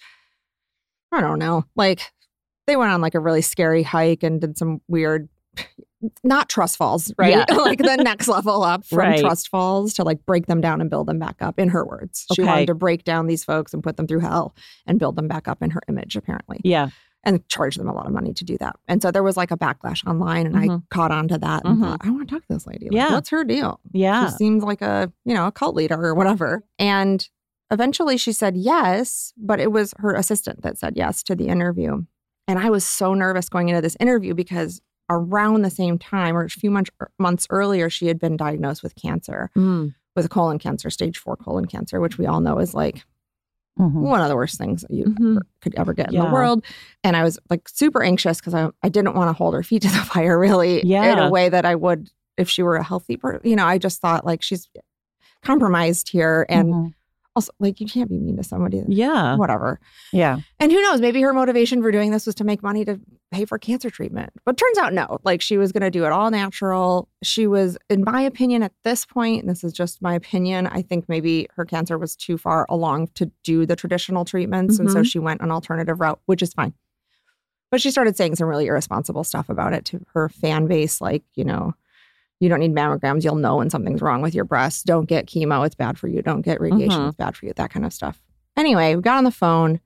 I don't know, like they went on like a really scary hike and did some weird, not trust falls, right? Like the next level up from trust falls to like break them down and build them back up, in her words. She wanted to break down these folks and put them through hell and build them back up in her image, apparently. Yeah. And charge them a lot of money to do that. And so there was like a backlash online and I caught on to that and thought, I want to talk to this lady. Like, what's her deal? Yeah. She seems like a, you know, a cult leader or whatever. And eventually she said yes, but it was her assistant that said yes to the interview. And I was so nervous going into this interview because around the same time or a few months earlier, she had been diagnosed with cancer, with colon cancer, stage 4 colon cancer, which we all know is like one of the worst things that you could ever get in the world. And I was like super anxious because I didn't want to hold her feet to the fire really in a way that I would if she were a healthy person. You know, I just thought like she's compromised here. And also, like, you can't be mean to somebody. Whatever. Yeah. And who knows, maybe her motivation for doing this was to make money to pay for cancer treatment. But turns out, no. Like, she was going to do it all natural. She was, in my opinion, at this point, and this is just my opinion, I think maybe her cancer was too far along to do the traditional treatments. And so she went an alternative route, which is fine. But she started saying some really irresponsible stuff about it to her fan base, like, you know, You don't need mammograms. You'll know when something's wrong with your breasts. Don't get chemo. It's bad for you. Don't get radiation. It's bad for you. That kind of stuff. Anyway, we got on the phone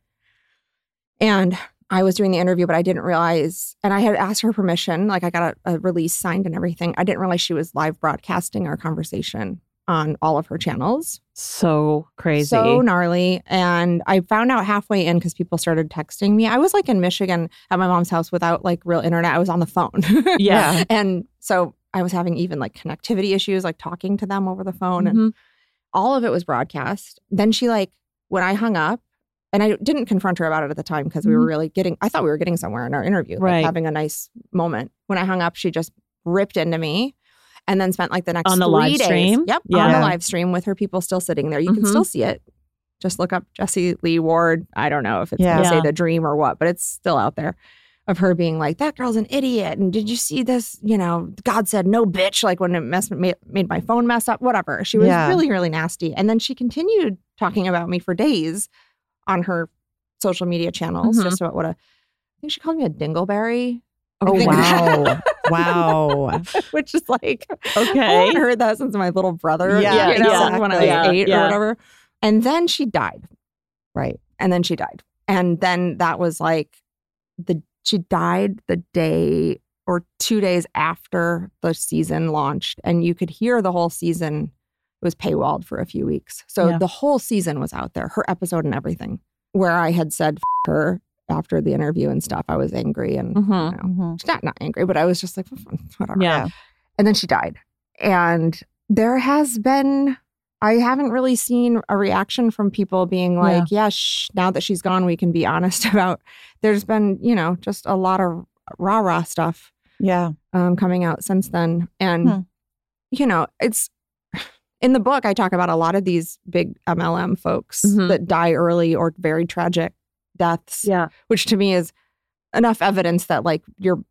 and I was doing the interview, but I didn't realize, and I had asked her permission. Like I got a release signed and everything. I didn't realize she was live broadcasting our conversation on all of her channels. So crazy. So gnarly. And I found out halfway in because people started texting me. I was like in Michigan at my mom's house without like real internet. I was on the phone. Yeah. And so I was having even like connectivity issues, like talking to them over the phone. And all of it was broadcast. Then she like, when I hung up, and I didn't confront her about it at the time because we were really I thought we were getting somewhere in our interview, like having a nice moment. When I hung up, she just ripped into me and then spent like the next on the 3 live days. stream? Yep. On the live stream with her people still sitting there. You can still see it. Just look up Jessie Lee Ward. I don't know if it's going to say the dream or what, but it's still out there of her being like, that girl's an idiot. And did you see this? You know, God said no, bitch. Like when it made my phone mess up, whatever. She was really, really nasty. And then she continued talking about me for days on her social media channels, just about I think she called me a dingleberry. Oh, wow. Wow. Which is like, okay. I haven't heard that since my little brother, when I was 8 or whatever. And then she died. Right. And then she died. And then that was like, she died the day or 2 days after the season launched. And you could hear the whole season. It was paywalled for a few weeks. So the whole season was out there, her episode and everything, where I had said F her after the interview and stuff. I was angry and not angry, but I was just like, whatever. Yeah. And then she died. And there has been, I haven't really seen a reaction from people being like, now that she's gone, we can be honest about, there's been, just a lot of rah-rah stuff coming out since then. And, it's, in the book, I talk about a lot of these big MLM folks that die early or very tragic deaths, which to me is enough evidence that like your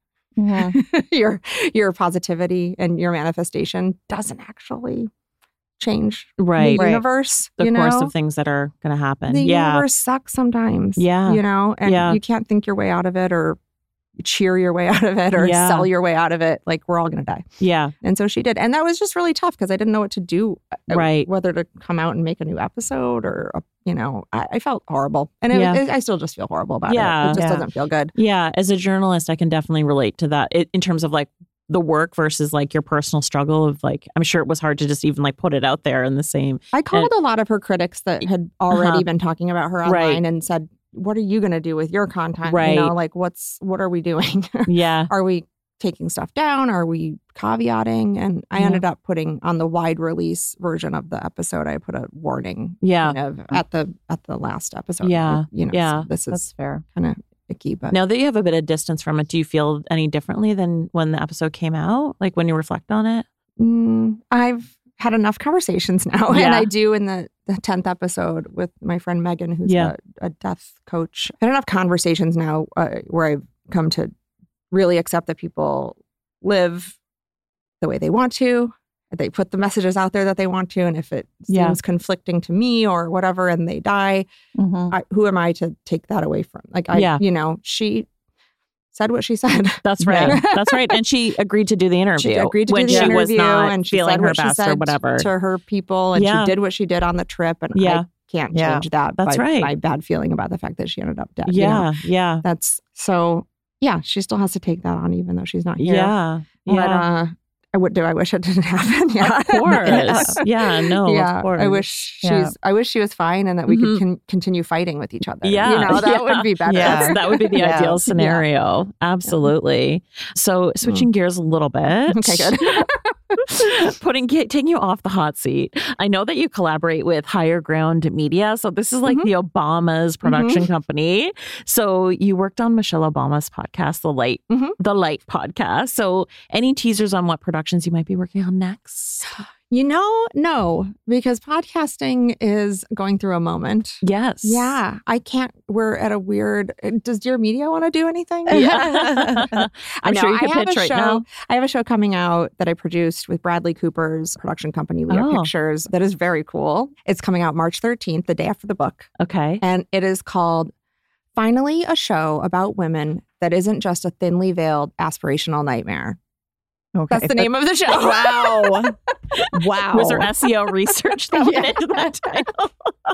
positivity and your manifestation doesn't actually change the universe. The course of things that are going to happen. The universe sucks sometimes. And you can't think your way out of it or cheer your way out of it or sell your way out of it. Like we're all going to die. Yeah. And so she did. And that was just really tough because I didn't know what to do. Whether to come out and make a new episode or, I felt horrible. And I still just feel horrible about it. It just doesn't feel good. Yeah. As a journalist, I can definitely relate to that in terms of like the work versus like your personal struggle of like, I'm sure it was hard to just even like put it out there in the same. I called a lot of her critics that had already been talking about her online and said, what are you going to do with your content? Like what are we doing? Are we taking stuff down? Are we caveating? And I ended up putting on the wide release version of the episode, I put a warning at the last episode. So this is fair. Kind of icky, but now that you have a bit of distance from it, do you feel any differently than when the episode came out? Like when you reflect on it? I've had enough conversations now. And I do in the 10th episode with my friend Megan, who's a death coach. I've had enough conversations now where I've come to really accept that people live the way they want to. They put the messages out there that they want to. And if it seems conflicting to me or whatever, and they die, who am I to take that away from? Like, she said what she said. That's right. That's right. And she agreed to do the interview. She agreed to do the interview was not and she feeling said her what best she said or whatever to her people. And she did what she did on the trip. And I can't change that by my bad feeling about the fact that she ended up dead. That's so, she still has to take that on even though she's not here. But I wish it didn't happen? Of course. Of course. I wish she was fine and that we could continue fighting with each other. That would be better. That would be the ideal scenario. Absolutely. So switching gears a little bit. Okay, good. Taking you off the hot seat. I know that you collaborate with Higher Ground Media. So this is like the Obama's production company. So you worked on Michelle Obama's podcast, The Light podcast. So any teasers on what productions you might be working on next? No, because podcasting is going through a moment. Yes. Yeah. We're at a weird, does Dear Media want to do anything? I'm sure you can pitch right now. I have a show coming out that I produced with Bradley Cooper's production company, Leah Pictures, that is very cool. It's coming out March 13th, the day after the book. Okay. And it is called Finally a Show About Women That Isn't Just a Thinly Veiled Aspirational Nightmare. Okay. That's the name of the show. Wow. Wow. Was there SEO research that went into that title?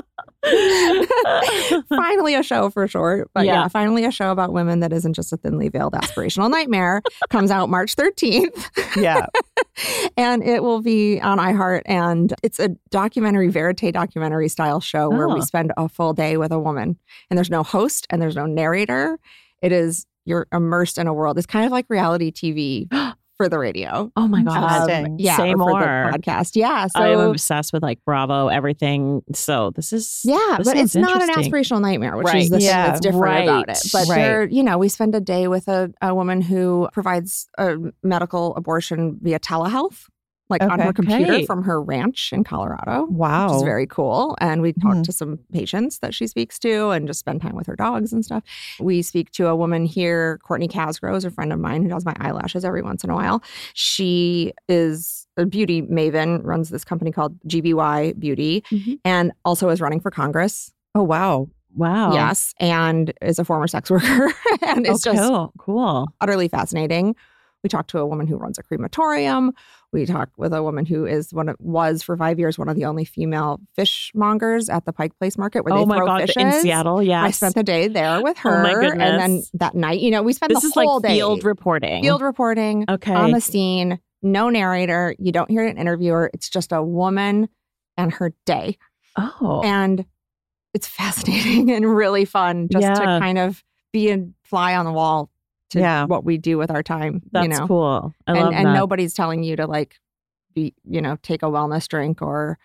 Finally a show for sure. But yeah, finally a show about women that isn't just a thinly veiled aspirational nightmare. Comes out March 13th. Yeah. And it will be on iHeart. And it's a documentary, verite documentary style show where we spend a full day with a woman. And there's no host and there's no narrator. It is, you're immersed in a world. It's kind of like reality TV for the radio. Oh my God. Yeah. Say or more. for the podcast. Yeah. So I'm obsessed with like Bravo, everything. So this is but it's not an aspirational nightmare, which is the thing that's different about it. But there, we spend a day with a woman who provides a medical abortion via telehealth. Like on her computer from her ranch in Colorado. Wow. Which is very cool. And we talk to some patients that she speaks to and just spend time with her dogs and stuff. We speak to a woman here, Courtney Casgrove, is a friend of mine who does my eyelashes every once in a while. She is a beauty maven, runs this company called GBY Beauty, and also is running for Congress. Oh, wow. Wow. Yes. And is a former sex worker. And it's just cool. Utterly fascinating. We talked to a woman who runs a crematorium. We talked with a woman who was for 5 years one of the only female fishmongers at the Pike Place Market where they throw fishes. In Seattle, yes. I spent the day there with her. Oh my goodness. And then that night, we spent the whole day. This is like field reporting. Field reporting on the scene. No narrator. You don't hear an interviewer. It's just a woman and her day. Oh. And it's fascinating and really fun just to kind of be a fly on the wall to what we do with our time. That's cool. I love that. And nobody's telling you to like be, take a wellness drink or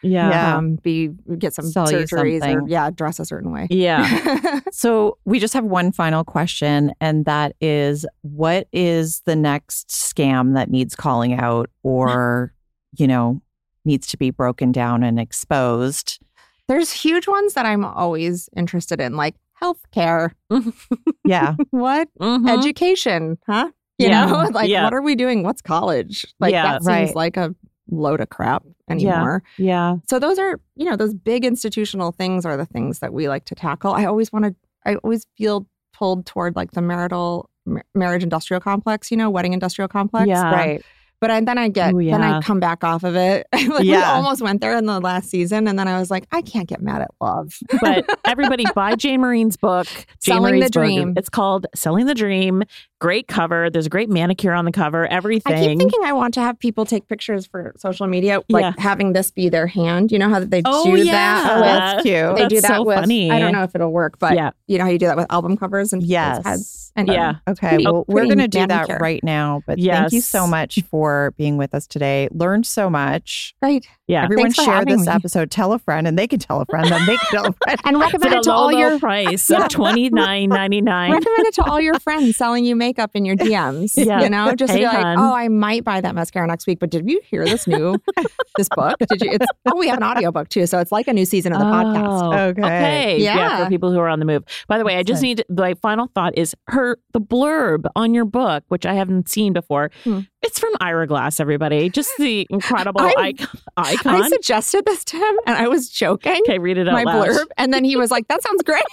get some surgeries or dress a certain way. Yeah. So we just have one final question, and that is, what is the next scam that needs calling out or, needs to be broken down and exposed? There's huge ones that I'm always interested in, like healthcare. Yeah. What? Education, huh? You know, like what are we doing? What's college? Like that seems like a load of crap anymore. Yeah. So those are, those big institutional things are the things that we like to tackle. I always feel pulled toward like the marriage industrial complex, wedding industrial complex. Yeah. Right. But then I come back off of it. We almost went there in the last season. And then I was like, I can't get mad at love. But everybody buy Jane Marine's book. Selling the Dream. It's called Selling the Dream. Great cover. There's a great manicure on the cover. Everything. I keep thinking I want to have people take pictures for social media, like having this be their hand. You know how they do that? Oh, that's cute. They do that so with, funny. I don't know if it'll work, but you know how you do that with album covers and heads. And Okay. Well, we're going to do that right now. But thank you so much for being with us today. Learned so much. Right. Yeah. Everyone share this episode. Tell a friend, and they can tell a friend. Then they can tell a friend. And recommend it to all your price of $29.99. Recommend it to all your friends selling you makeup in your DMs. Just be like, oh, I might buy that mascara next week. But did you hear this book? Did you? We have an audiobook too, so it's like a new season of the podcast. Okay. Yeah. For people who are on the move. By the way, I just need my final thought is the blurb on your book, which I haven't seen before. It's from Ira Glass, everybody. Just the incredible icon. I suggested this to him, and I was joking. Okay, read it out loud. My blurb, and then he was like, "That sounds great."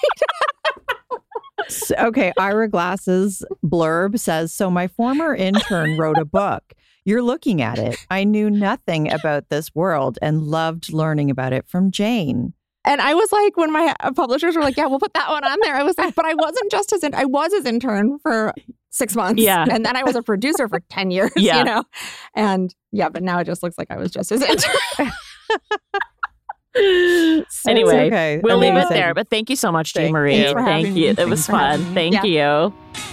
Okay, Ira Glass's blurb says, so my former intern wrote a book. You're looking at it. I knew nothing about this world and loved learning about it from Jane. And I was like, when my publishers were like, yeah, we'll put that one on there. I was like, but I wasn't just I was his intern for 6 months. Yeah. And then I was a producer for 10 years, And but now it just looks like I was just his intern. Anyway, we'll leave it there. But thank you so much, Jane Marie. Thank you. It was fun. Thank you.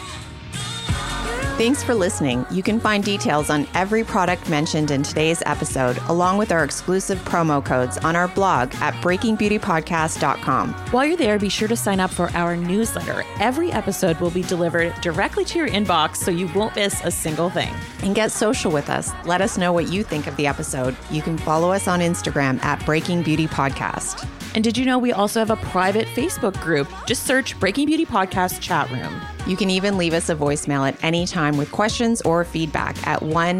Thanks for listening. You can find details on every product mentioned in today's episode, along with our exclusive promo codes on our blog at breakingbeautypodcast.com. While you're there, be sure to sign up for our newsletter. Every episode will be delivered directly to your inbox, so you won't miss a single thing. And get social with us. Let us know what you think of the episode. You can follow us on Instagram at Breaking Beauty Podcast. And did you know we also have a private Facebook group? Just search Breaking Beauty Podcast Chat Room. You can even leave us a voicemail at any time with questions or feedback at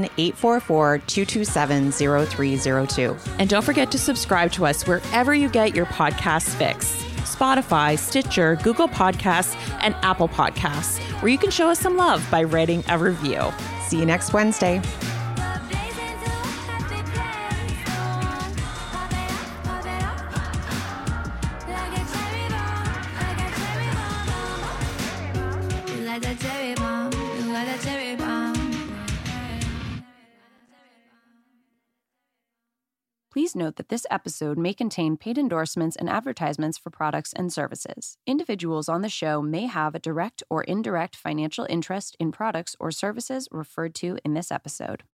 1-844-227-0302. And don't forget to subscribe to us wherever you get your podcast fix. Spotify, Stitcher, Google Podcasts, and Apple Podcasts, where you can show us some love by writing a review. See you next Wednesday. Please note that this episode may contain paid endorsements and advertisements for products and services. Individuals on the show may have a direct or indirect financial interest in products or services referred to in this episode.